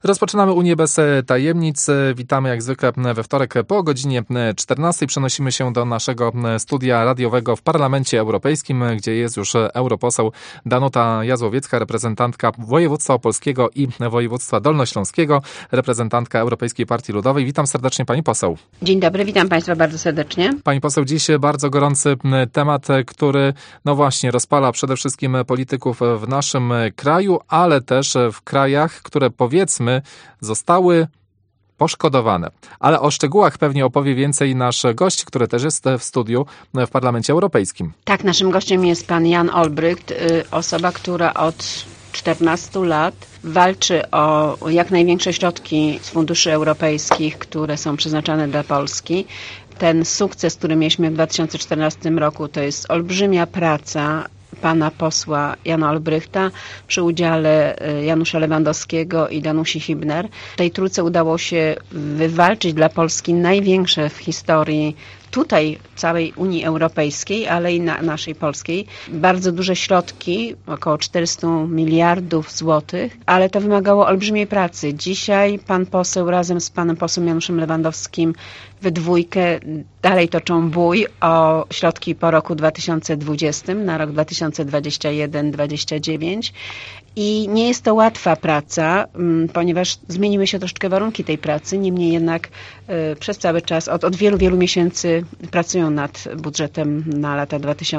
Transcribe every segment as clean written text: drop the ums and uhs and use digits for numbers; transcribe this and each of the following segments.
Rozpoczynamy Unię bez tajemnic. Witamy jak zwykle we wtorek po godzinie 14. Przenosimy się do naszego studia radiowego w Parlamencie Europejskim, gdzie jest już europoseł Danuta Jazłowiecka, reprezentantka województwa opolskiego i województwa dolnośląskiego, reprezentantka Europejskiej Partii Ludowej. Witam serdecznie pani poseł. Dzień dobry, witam państwa bardzo serdecznie. Pani poseł, dziś bardzo gorący temat, który właśnie rozpala przede wszystkim polityków w naszym kraju, ale też w krajach, które powiedzmy zostały poszkodowane. Ale o szczegółach pewnie opowie więcej nasz gość, który też jest w studiu w Parlamencie Europejskim. Tak, naszym gościem jest pan Jan Olbrycht, osoba, która od 14 lat walczy o jak największe środki z funduszy europejskich, które są przeznaczane dla Polski. Ten sukces, który mieliśmy w 2014 roku, to jest olbrzymia praca pana posła Jana Olbrychta przy udziale Janusza Lewandowskiego i Danusi Hübner. Tej trójce udało się wywalczyć dla Polski największe w historii tutaj całej Unii Europejskiej, ale i naszej polskiej. Bardzo duże środki, około 400 miliardów złotych, ale to wymagało olbrzymiej pracy. Dzisiaj pan poseł razem z panem posłem Januszem Lewandowskim we dwójkę dalej toczą bój o środki po roku 2020 na rok 2021-2029. I nie jest to łatwa praca, ponieważ zmieniły się troszeczkę warunki tej pracy. Niemniej jednak przez cały czas, od wielu, wielu miesięcy pracują nad budżetem na lata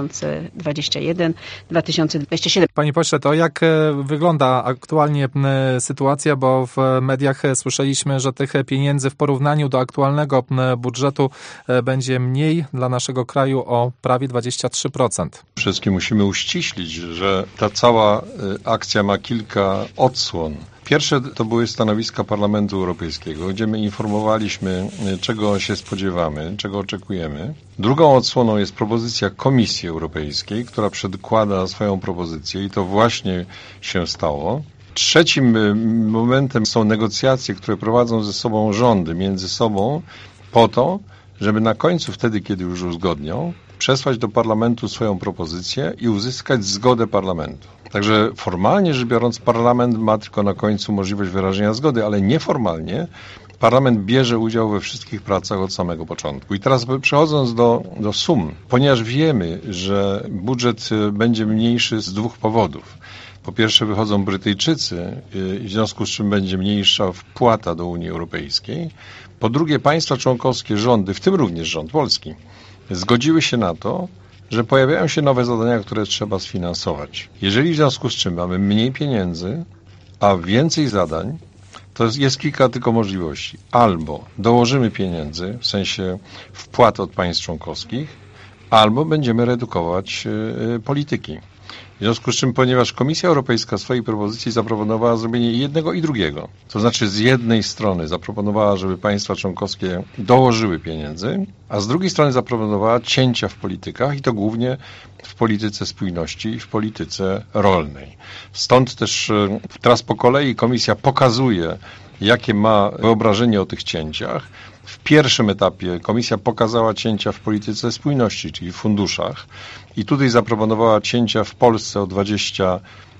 2021-2027. Panie pośle, to jak wygląda aktualnie sytuacja, bo w mediach słyszeliśmy, że tych pieniędzy w porównaniu do aktualnego budżetu będzie mniej dla naszego kraju o prawie 23%. Wszystkim musimy uściślić, że ta cała akcja ma kilka odsłon. Pierwsze to były stanowiska Parlamentu Europejskiego, gdzie my informowaliśmy, czego się spodziewamy, czego oczekujemy. Drugą odsłoną jest propozycja Komisji Europejskiej, która przedkłada swoją propozycję i to właśnie się stało. Trzecim momentem są negocjacje, które prowadzą ze sobą rządy między sobą po to, żeby na końcu, wtedy kiedy już uzgodnią, przesłać do Parlamentu swoją propozycję i uzyskać zgodę Parlamentu. Także formalnie rzecz biorąc, Parlament ma tylko na końcu możliwość wyrażenia zgody, ale nieformalnie Parlament bierze udział we wszystkich pracach od samego początku. I teraz przechodząc do sum, ponieważ wiemy, że budżet będzie mniejszy z dwóch powodów. Po pierwsze wychodzą Brytyjczycy, w związku z czym będzie mniejsza wpłata do Unii Europejskiej. Po drugie państwa członkowskie, rządy, w tym również rząd polski, zgodziły się na to, że pojawiają się nowe zadania, które trzeba sfinansować. Jeżeli w związku z czym mamy mniej pieniędzy, a więcej zadań, to jest kilka tylko możliwości. Albo dołożymy pieniędzy, w sensie wpłat od państw członkowskich, albo będziemy redukować polityki. W związku z czym, ponieważ Komisja Europejska w swojej propozycji zaproponowała zrobienie jednego i drugiego, to znaczy z jednej strony zaproponowała, żeby państwa członkowskie dołożyły pieniędzy, a z drugiej strony zaproponowała cięcia w politykach i to głównie w polityce spójności i w polityce rolnej. Stąd też teraz po kolei Komisja pokazuje, jakie ma wyobrażenie o tych cięciach. W pierwszym etapie Komisja pokazała cięcia w polityce spójności, czyli w funduszach i tutaj zaproponowała cięcia w Polsce o 23%,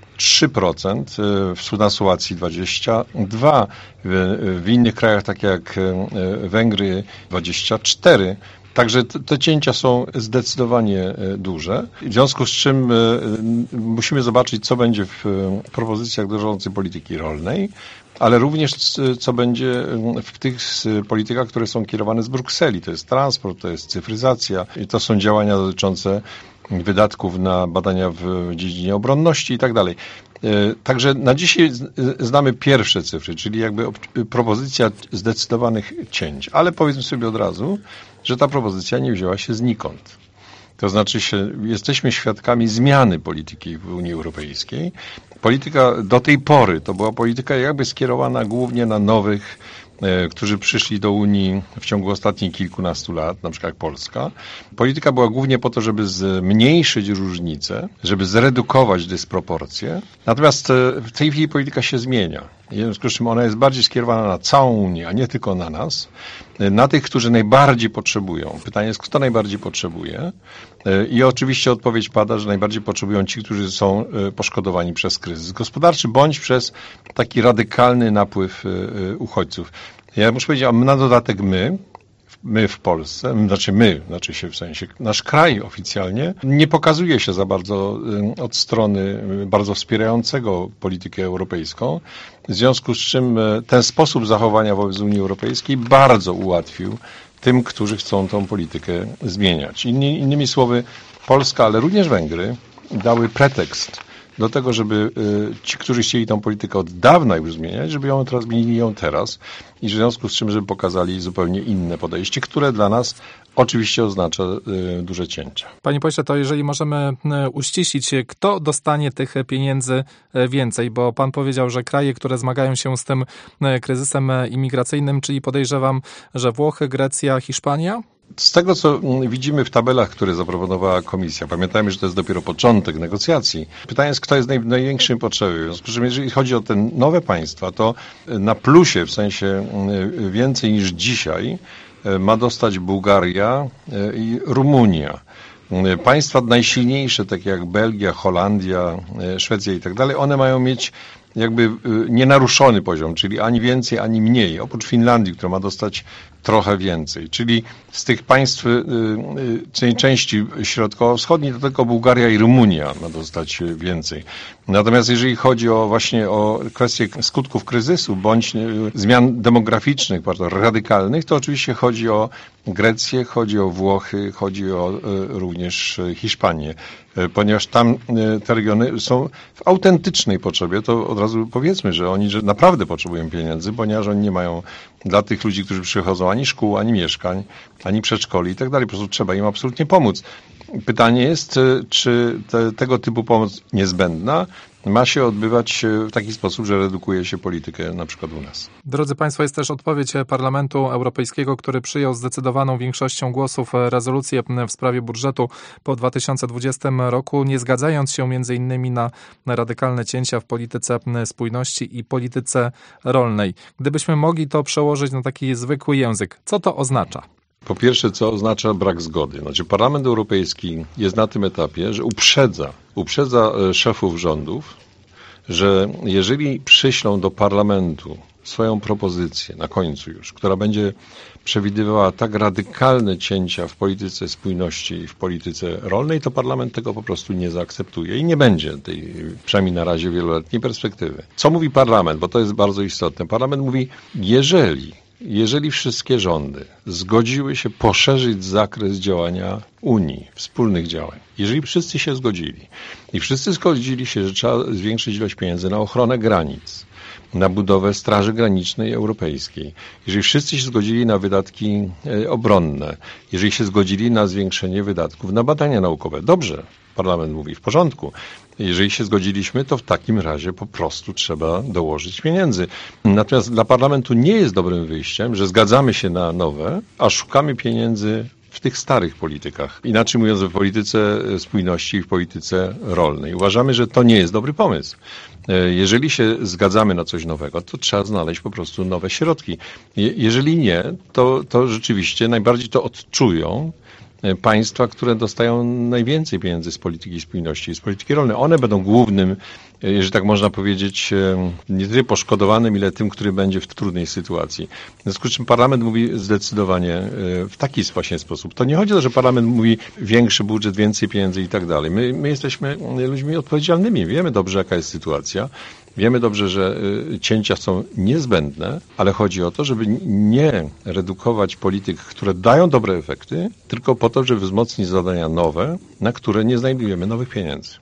na Słowacji 22%, w innych krajach, takie jak Węgry 24%. Także te cięcia są zdecydowanie duże, w związku z czym musimy zobaczyć, co będzie w propozycjach dotyczących polityki rolnej, ale również co będzie w tych politykach, które są kierowane z Brukseli. To jest transport, to jest cyfryzacja i to są działania dotyczące wydatków na badania w dziedzinie obronności i tak dalej. Także na dzisiaj znamy pierwsze cyfry, czyli jakby propozycja zdecydowanych cięć, ale powiedzmy sobie od razu, że ta propozycja nie wzięła się znikąd. To znaczy jesteśmy świadkami zmiany polityki w Unii Europejskiej. Polityka do tej pory to była polityka jakby skierowana głównie na nowych, którzy przyszli do Unii w ciągu ostatnich kilkunastu lat, na przykład jak Polska. Polityka była głównie po to, żeby zmniejszyć różnice, żeby zredukować dysproporcje. Natomiast w tej chwili polityka się zmienia. W związku z czym ona jest bardziej skierowana na całą Unię, a nie tylko na nas, na tych, którzy najbardziej potrzebują. Pytanie jest, kto najbardziej potrzebuje? I oczywiście odpowiedź pada, że najbardziej potrzebują ci, którzy są poszkodowani przez kryzys gospodarczy, bądź przez taki radykalny napływ uchodźców. Ja muszę powiedzieć, a na dodatek my w Polsce, znaczy się w sensie nasz kraj oficjalnie, nie pokazuje się za bardzo od strony bardzo wspierającego politykę europejską, w związku z czym ten sposób zachowania wobec Unii Europejskiej bardzo ułatwił tym, którzy chcą tą politykę zmieniać. Innymi słowy, Polska, ale również Węgry dały pretekst do tego, żeby ci, którzy chcieli tą politykę od dawna już zmieniać, żeby zmienili ją teraz i w związku z czym, żeby pokazali zupełnie inne podejście, które dla nas oczywiście oznacza duże cięcia. Panie pośle, to jeżeli możemy uściślić, kto dostanie tych pieniędzy więcej, bo pan powiedział, że kraje, które zmagają się z tym kryzysem imigracyjnym, czyli podejrzewam, że Włochy, Grecja, Hiszpania? Z tego, co widzimy w tabelach, które zaproponowała Komisja, pamiętajmy, że to jest dopiero początek negocjacji. Pytanie jest, kto jest w największym potrzebie. W związku z czym, jeżeli chodzi o te nowe państwa, to na plusie, w sensie więcej niż dzisiaj, ma dostać Bułgaria i Rumunia. Państwa najsilniejsze, takie jak Belgia, Holandia, Szwecja i tak dalej, one mają mieć jakby nienaruszony poziom, czyli ani więcej, ani mniej, oprócz Finlandii, która ma dostać trochę więcej. Czyli z tych państw tej części środkowo-wschodniej to tylko Bułgaria i Rumunia ma dostać więcej. Natomiast jeżeli chodzi właśnie o kwestie skutków kryzysu bądź zmian demograficznych, bardzo radykalnych, to oczywiście chodzi o Grecję, chodzi o Włochy, chodzi o również Hiszpanię. Ponieważ tam te regiony są w autentycznej potrzebie, to od razu powiedzmy, że oni naprawdę potrzebują pieniędzy, ponieważ oni nie mają dla tych ludzi, którzy przychodzą, ani szkół, ani mieszkań, ani przedszkoli i tak dalej. Po prostu trzeba im absolutnie pomóc. Pytanie jest, czy tego typu pomoc niezbędna ma się odbywać w taki sposób, że redukuje się politykę na przykład u nas. Drodzy Państwo, jest też odpowiedź Parlamentu Europejskiego, który przyjął zdecydowaną większością głosów rezolucję w sprawie budżetu po 2020 roku, nie zgadzając się między innymi na radykalne cięcia w polityce spójności i polityce rolnej. Gdybyśmy mogli to przełożyć na taki zwykły język, co to oznacza? Po pierwsze, co oznacza brak zgody. Znaczy, Parlament Europejski jest na tym etapie, że uprzedza szefów rządów, że jeżeli przyślą do Parlamentu swoją propozycję na końcu już, która będzie przewidywała tak radykalne cięcia w polityce spójności i w polityce rolnej, to Parlament tego po prostu nie zaakceptuje i nie będzie tej, przynajmniej na razie, wieloletniej perspektywy. Co mówi Parlament? Bo to jest bardzo istotne. Parlament mówi, jeżeli wszystkie rządy zgodziły się poszerzyć zakres działania Unii, wspólnych działań, jeżeli wszyscy się zgodzili i wszyscy zgodzili się, że trzeba zwiększyć ilość pieniędzy na ochronę granic, na budowę Straży Granicznej Europejskiej, jeżeli wszyscy się zgodzili na wydatki obronne, jeżeli się zgodzili na zwiększenie wydatków na badania naukowe, dobrze, Parlament mówi, w porządku. Jeżeli się zgodziliśmy, to w takim razie po prostu trzeba dołożyć pieniędzy. Natomiast dla Parlamentu nie jest dobrym wyjściem, że zgadzamy się na nowe, a szukamy pieniędzy w tych starych politykach. Inaczej mówiąc, w polityce spójności i w polityce rolnej. Uważamy, że to nie jest dobry pomysł. Jeżeli się zgadzamy na coś nowego, to trzeba znaleźć po prostu nowe środki. Jeżeli nie, to rzeczywiście najbardziej to odczują państwa, które dostają najwięcej pieniędzy z polityki spójności i z polityki rolnej. One będą głównym, jeżeli tak można powiedzieć, nie tyle poszkodowanym, ile tym, który będzie w trudnej sytuacji. W związku z czym Parlament mówi zdecydowanie w taki właśnie sposób. To nie chodzi o to, że Parlament mówi większy budżet, więcej pieniędzy i tak dalej. My jesteśmy ludźmi odpowiedzialnymi. Wiemy dobrze, jaka jest sytuacja. Wiemy dobrze, że cięcia są niezbędne, ale chodzi o to, żeby nie redukować polityk, które dają dobre efekty, tylko po to, żeby wzmocnić zadania nowe, na które nie znajdujemy nowych pieniędzy.